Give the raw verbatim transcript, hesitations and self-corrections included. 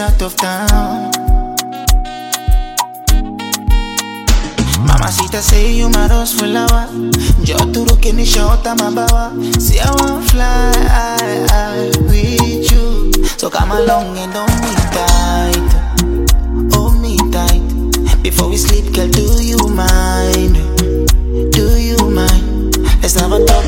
out of town. Mamacita say you my rose flower. Yo turo que ni shota mabawa. See I wanna fly with you, so come along and hold me tight, hold me tight. Before we sleep, girl, do you mind? Do you mind? Let's have a talk.